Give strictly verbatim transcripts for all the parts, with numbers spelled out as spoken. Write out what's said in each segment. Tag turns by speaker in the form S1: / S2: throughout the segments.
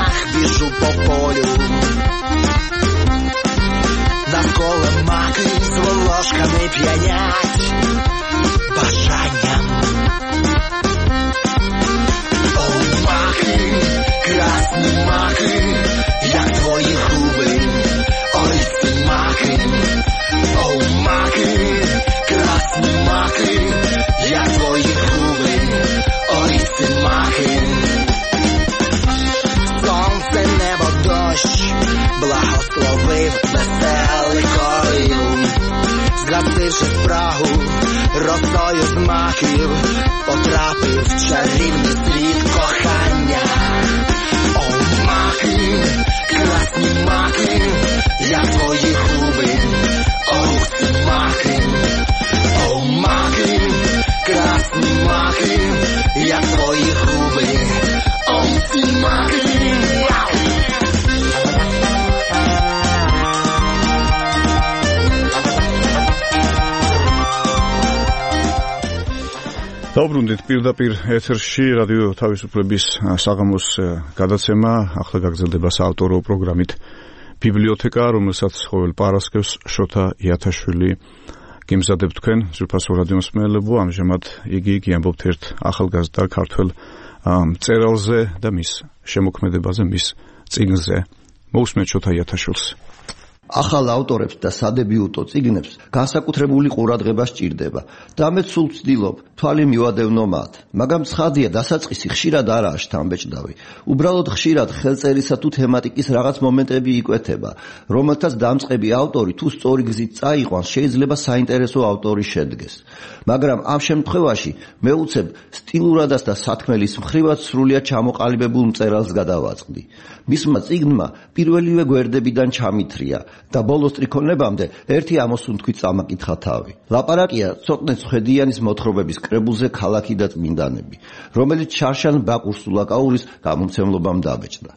S1: снах біжу по полю. Навколо маки з волошками п'янять бажанням. О, маки, красні маки, як твої губи, ой, ці маки. О, маки, красні маки, як твої губи, ой, ці маки. Сонце, небо, дощ благословив веселий корінь, згасивши спрагу росою з маків, потрапив в чарівний світ кохання. О, маки, красні маки, як твої губи, ой, ці маки. О, маки, красні маки, як твої губи, ой, ці маки.
S2: დაუბრუნდით პირდაპირ ეთერში რადიო თავისუფლების საღამოს გადაცემა. ახლა გაგრძელდება საავტორო პროგრამით ბიბლიოთეკა, რომელსაც ყოველ პარასკევს შოთა იათაშვილი გიმზადებ თქვენ ძვირფასო რადიო მსმენელებო. ამჟამად იგი გიამბობთ ერთ ახალგაზრდა ქართველ მწერალზე და მის შემოქმედებაზე, მის წიგნზე. მოусმენთ შოთა იათაშვილს.
S3: ახალ ავტორებს და სადებიუტო წიგნებს განსაკუთრებული ყურადღება სჭირდება და მე სულ ვცდილობ თვალი მივადევნო მათ, მაგრამ ცხადია დასაწყისი ხშირად არაა შთამბეჭდავი. უბრალოდ ხშირად ხელწერისა თუ თემატიკის რაღაც მომენტები იკვეთება, რომელთაც დამწყები ავტორი თუ სწორი გზით წაიყვანს, შეიძლება საინტერესო ავტორი შედგეს. მაგრამ ამ შემთხვევაში მე უცებ სტილურადაც და სათქმელის მხრივაც სრულიად ჩამოყალიბებულ მწერალს გადავაწყდი. მისმა წიგნმა პირველივე გვერდებიდან ჩამithრია და ბოლოს ტრიქონებამდე ერთი ამოსუნთქვით წამაკითხა თავი. ლაპარაკია ცოტნე ცხვედიანის მოთხრობების კრებულზე ქალაქი და წმინდანები, რომელიც შარშან ბაკურ სულაკაურის გამომცემლობამ დაბეჭდა.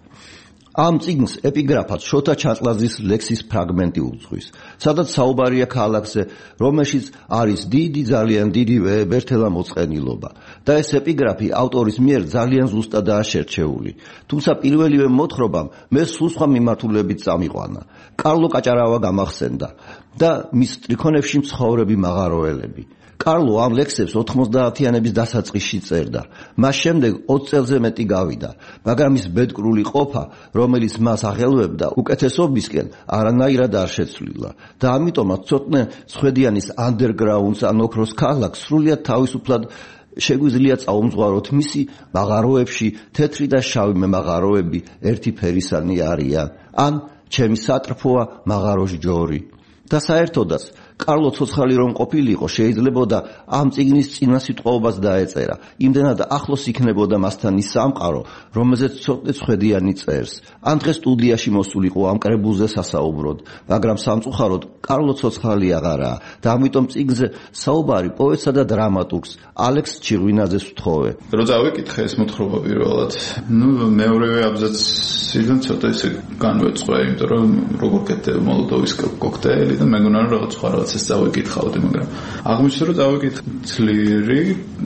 S3: ამ წიგნს ეპიგრაფად შოთა ჩანწლაძის ლექსის ფრაგმენტი უძღვის, სადაც საუბარია ქალაქზე, რომელშიც არის დიდი, ძალიან დიდი ვეებერთელა მოწყენილობა და ეს ეპიგრაფი ავტორის მიერ ძალიან ზუსტადაა შერჩეული. თუმცა პირველივე მოთხრობამ მე სულ სხვა მიმართულებით წამიყვანა. კარლო კაჭარავა გამახსენდა და მის ტრიქონებში მცხოვრები მაღაროელები. კარლო ამ ლექსებს ოთხმოცდაათიანების დასაწყისში წერდა. მას შემდეგ ოცი წელზე მეტი გავიდა, მაგრამ ის ბედკრული ყოფა, რომელიც მას აღელვებდა, უკეთესობისკენ არანაირად არ შეცვლილა და ამიტომაც ცოტნე ცხვედიანის ანდერგრაუნდს ან ოქროს ქალაქს სრულიად თავისუფლად შეგვიძლია წაუმძღვაროთ მისი მაღაროებში თეთრი და შავი მემაღაროები ერთი ფერისანი არიან, ან ჩემი სატრფოა მაღაროს ჯორი. და საერთოდაც კარლო ცოცხალი რომ ყოფილიყო, შეიძლებოდა ამ წიგნის წინა სიტყვაობას დაეწერა. იმდენად ახლოს იქნებოდა მასთან ის სამყარო, რომელზეც ცოტნე ცხვედიანი წერს. ან დღეს სტუდიაში მოსულიყო ამ კრებულზე სასაუბროდ, მაგრამ სამწუხაროდ კარლო ცოცხალი აღარაა და ამიტომ წიგნზე საუბარი პოეტსა და დრამატურგს ალექს ჩირვინაძეს ვთხოვე.
S4: რო წავიკითხე ეს მოთხრობა პირველად, ნუ მეორევე აბზაციდან ცოტა ისე განვეწყვე, იმიტომ რომ როგორ კეთდება მოლოტოვის კოქტეილი და მეგონა რომ რაღაც სხვა რაღაცას წავიკითხავდი, მაგრამ აღმოჩნდა რომ წავიკითხე ძლიერი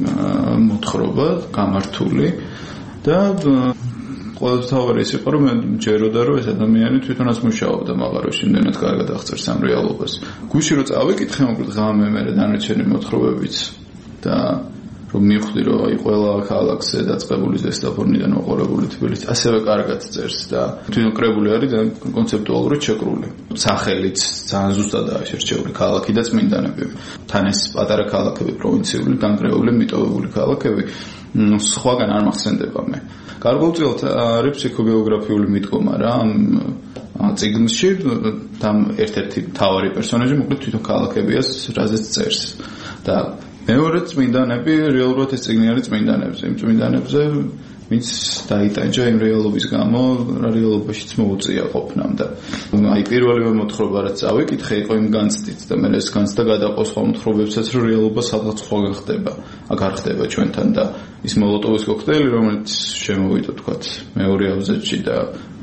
S4: მოთხრობა, გამართული და ყოველთავარი ის იყო რომ მე ჯეროდა რომ ეს ადამიანი თვითონაც მუშაობდა მაღაროში, იმდენად კარგად აღწერს ამ რეალობას. გუშინ რომ წავიკითხე მოკლედ ღამე მე დანარჩენი მოთხრობებიც და რომ მივხვდი რომ აი ყველა ქალაქზე დაწყებული ზესტაფონიდან მოყოლებული თბილისს ასევე კარგად წერს და თვითონ კრებული არის და კონცეპტუალურად შეკრული. სახელიც ძალიან ზუსტადაა შერჩეული, ქალაქი და წმინდანები. თან ეს პატარა ქალაქები, პროვინციული, დანგრეული, მიტოვებული ქალაქები, სხვაგან არ მახსენდება მე. გარკვეულწილად არის ფსიქოგეოგრაფიული მიდგომა რა ამ წიგნში და ერთ-ერთი მთავარი პერსონაჟი მოკლედ თვითონ ქალაქებია, რაზეც წერს. და მეორე წმინდანები, რეალურად ეს წიგნი არის წმინდანებზე, იმ წმინდანებზე, ვინც დაიტანჯა იმ რეალობის გამო, რა რეალობაშიც მოუწია ყოფნამ და აი პირველივე მოთხრობა რაც წავიკითხე, იყო იმ განცდით და მე ეს განცდა გადაყო სხვა მოთხრობებსაც, რომ რეალობა სადღაც სხვაგან ხდება, აქ არ ხდება ჩვენთან და ის მოლოტოვის კოქტეილი, რომელიც შემოვიდა თქვათ მეორე აბზაცში და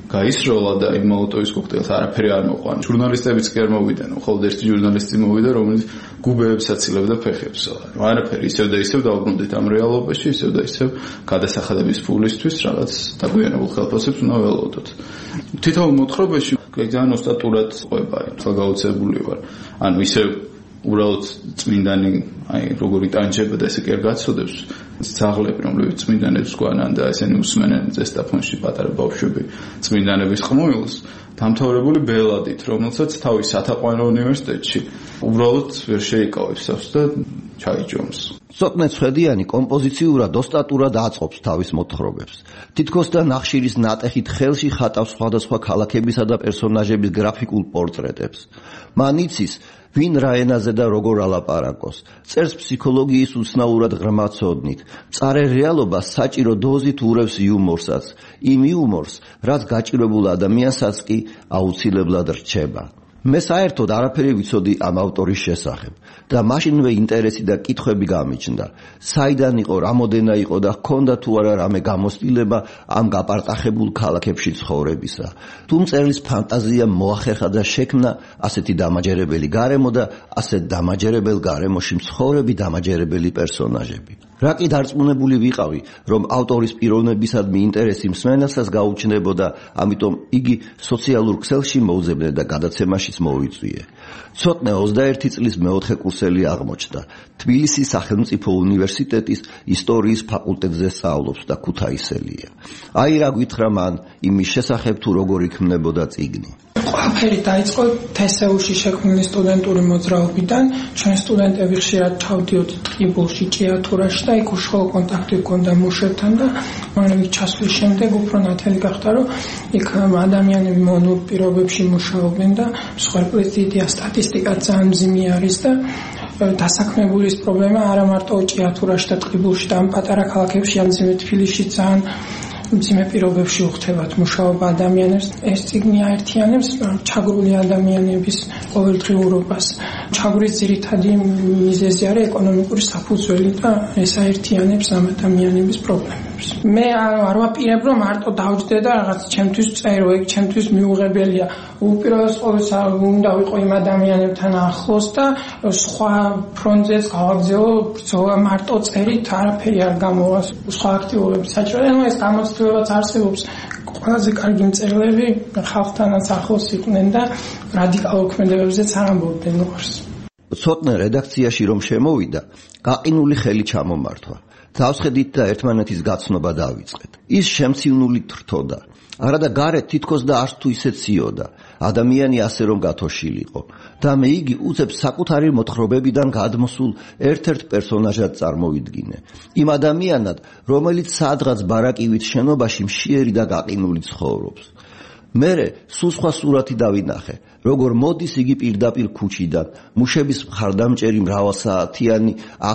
S4: გაისროლა და იმ მოლოტოვის კოქტეილს არაფერი არ მოყვანა. ჟურნალისტებიც კი არ მოვიდნენ, მხოლოდ ერთი ჟურნალისტი მოვიდა, რომელიც გუბეებს აცილებდა ფეხებს. არაფერი, ისევ და ისევ დავბრუნდით ამ რეალობაში, ისევ და ისევ გადასახადების ფულისთვის რაღაც დაგვიანებულ ხელფასებს უნდა ველოდოთ. თითოეულ მოთხრობაში ძალიან ოსტატურად ყვება, ახლა გაუცებული ვარ. ანუ ისევ უბრალოდ წმინდანი, აი როგორი ტანჯება და ესე კი არ გაცოდებს. ძაღლები, რომლებიც წმინდანებს გვანან და ესენი უსმენენ ზესტაფონში პატარა ბავშვები წმინდანების ხმულს, დამთავრებული ბელადით, რომელსაც თავის სათაყვანო უნივერსიტეტში უბრალოდ ვერ შეიკავებს ავს და ჩაიჯომს.
S3: ცოტნე ცხედიანი კომპოზიციურად ოსტატურად აწყობს თავის მოთხრობებს. თითქოს და ნახშირის ნატეხით ხელში ხატავს სხვადასხვა ქალაქებისა და პერსონაჟების გრაფიკულ პორტრეტებს. მან იცის ვინ რა ენაზე და როგორ ალაპარაკოს. წერს ფსიქოლოგიის უცნაურად ღრმა ცოდნით. მწარე რეალობა საჭირო დოზით ურევს იუმორსაც. იმ იუმორს, რაც გაჭირებულ ადამიანსაც კი აუცილებლად რჩება. მე საერთოდ არაფერი ვიცოდი ამ ავტორის შესახებ და მაშინვე ინტერესი და კითხვები გამიჩნდა. საიდან იყო, რამოდენა იყო და ჰქონდა თუ არა რამე გამოცდილება ამ გაპარტახებულ ქალაქებში ცხოვრებისა. თუ მწერლის ფანტაზიამ მოახერხა და შექმნა ასეთი დამაჯერებელი გარემო და ასეთ დამაჯერებელ გარემოში მცხოვრები დამაჯერებელი პერსონაჟები. რა კი დარწმუნებული ვიყავი, რომ ავტორის პიროვნებისადმი ინტერესი მსმენელსაც გაუჩნდებოდა, ამიტომ იგი სოციალურ ქსელში მოუძებნე და გადაცემაშიც მოიწვიე. ცოტნე ოცდაერთი წლის მეოთხე კურსელი აღმოჩნდა. თბილისის სახელმწიფო უნივერსიტეტის ისტორიის ფაკულტეტზე სწავლობს და ქუთაისელია. აი რა გითხრა მან იმის შესახებ თუ როგორ იქმნებოდა წიგნი.
S5: ყველაფერი დაიწყო თესეულში შექმნილი სტუდენტური მოძრაობიდან. ჩვენ სტუდენტები ხშირად ჩავდიოდით ტყიბულში, ჭიათურაში და იქ უშუალო კონტაქტი გქონდა მუშებთან და მანამდე ჩასვლის შემდეგ უფრო ნათელი გახდა, რომ იქ ადამიანები მონურ პირობებში მუშაობენ და მსხვერპლის დიდია სტატისტიკა ძალიან მძიმე არის და დასაქმებულის პრობლემა არა მარტო ჭიათურაში და ტყიბულში და ამ პატარა ქალაქებში, ამ მძიმე თბილისში ძალიან მძიმე პირობებში უხდებათ მუშაობა ადამიანებს. ეს წიგნი აერთიანებს ჩაგრული ადამიანების ყოველდღიურობას. ჩაგვრის ძირითადი მიზეზი არის ეკონომიკური საფუძველი და ეს აერთიანებს ამ ადამიანების პრობლემებს. მე არ ვაპირებ, რომ მარტო დავჯდე და რაღაც ჩემთვის წერო, ეგ ჩემთვის მიუღებელია. უპირველეს ყოვლისა უნდა ვიყო იმ ადამიანებთან ახლოს და სხვა ფრონტზეც გავაგზავნო ბრძოლა, მარტო წერით არაფერი არ გამოვა, სხვა აქტივობები საჭიროა. ანუ ეს გამოცდილებაც არსებობს. ყველაზე კარგი მწერლები ხალხთანაც ახლოს იყვნენ და რადიკალურ ქმედებებზეც არ ამბობდნენ უარს.
S3: ცოტნე რედაქციაში რომ შემოვიდა, გაყინული ხელი ჩამომართვა. დავსხედით და ერთმანეთის გაცნობა დავიწყეთ. ის შემცინული თრთოდა. არადა გარეთ თითქოს და არც თუ ისე ციოდა. ადამიანი ასე რომ გათოშილიყო და მე იგი უცებ საკუთარი მოთხრობებიდან გადმოსულ ერთ-ერთ პერსონაჟად წარმოვიდგინე. იმ ადამიანად, რომელიც სადღაც ბარაკივით შენობაში მშიერი და გაყინული ცხოვრობს. მერე სულ სხვა სურათი დავინახე, როგორ მოდის იგი პირდაპირ ქუჩიდან, მუშების მხარდამჭერი მრავალსაათიანი